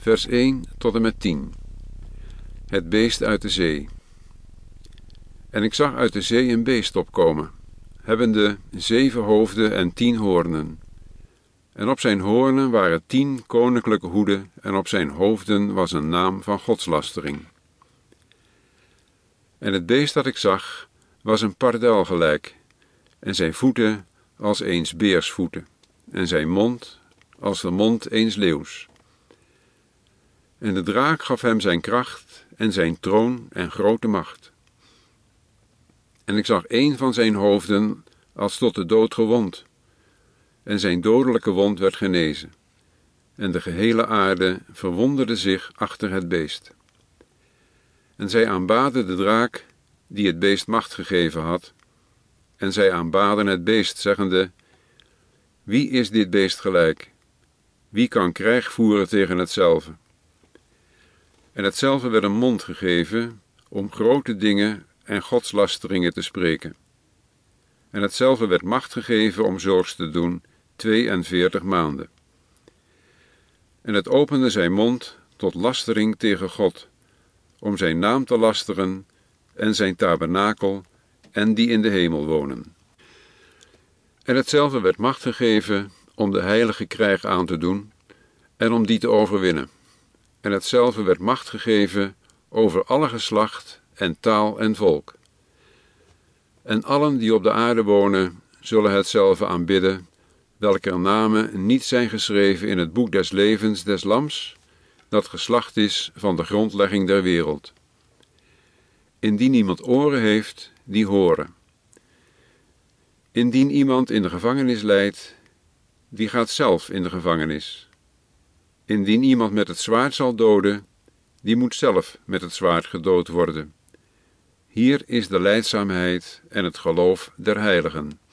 vers 1 tot en met 10. Het beest uit de zee. En ik zag uit de zee een beest opkomen, hebbende 7 hoofden en 10 hoornen. En op zijn hoornen waren 10 koninklijke hoeden, en op zijn hoofden was een naam van godslastering. En het beest dat ik zag, was een pardel gelijk, en zijn voeten als eens beersvoeten, en zijn mond als de mond eens leeuws. En de draak gaf hem zijn kracht en zijn troon en grote macht. En ik zag 1 van zijn hoofden als tot de dood gewond, en zijn dodelijke wond werd genezen. En de gehele aarde verwonderde zich achter het beest. En zij aanbaden de draak, die het beest macht gegeven had, en zij aanbaden het beest, zeggende: Wie is dit beest gelijk? Wie kan krijg voeren tegen hetzelfde? En hetzelfde werd een mond gegeven om grote dingen en godslasteringen te spreken. En hetzelfde werd macht gegeven om zulks te doen 42 maanden. En het opende zijn mond tot lastering tegen God, om zijn naam te lasteren en zijn tabernakel en die in de hemel wonen. En hetzelfde werd macht gegeven om de heilige krijg aan te doen en om die te overwinnen. En hetzelfde werd macht gegeven over alle geslacht en taal en volk. En allen die op de aarde wonen, zullen hetzelfde aanbidden, welker namen niet zijn geschreven in het boek des levens des Lams, dat geslacht is van de grondlegging der wereld. Indien iemand oren heeft, die horen. Indien iemand in de gevangenis lijdt, die gaat zelf in de gevangenis. Indien iemand met het zwaard zal doden, die moet zelf met het zwaard gedood worden. Hier is de lijdzaamheid en het geloof der heiligen.